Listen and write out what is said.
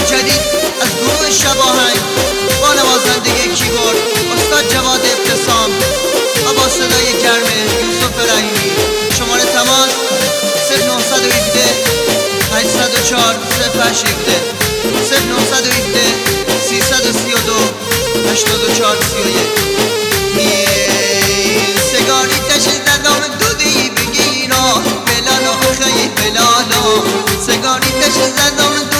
جدید از گروه شباهنگ با نوازندگی کیبورد استاد جواد ابتسام و با صدای گرم یوسف رحیمی. شماره تماس 0917 804 0817 0917 332 84 31. سگاری تشی زدم دودی بگیرا بلالا خیلی بلالا، سگاری تشی زدم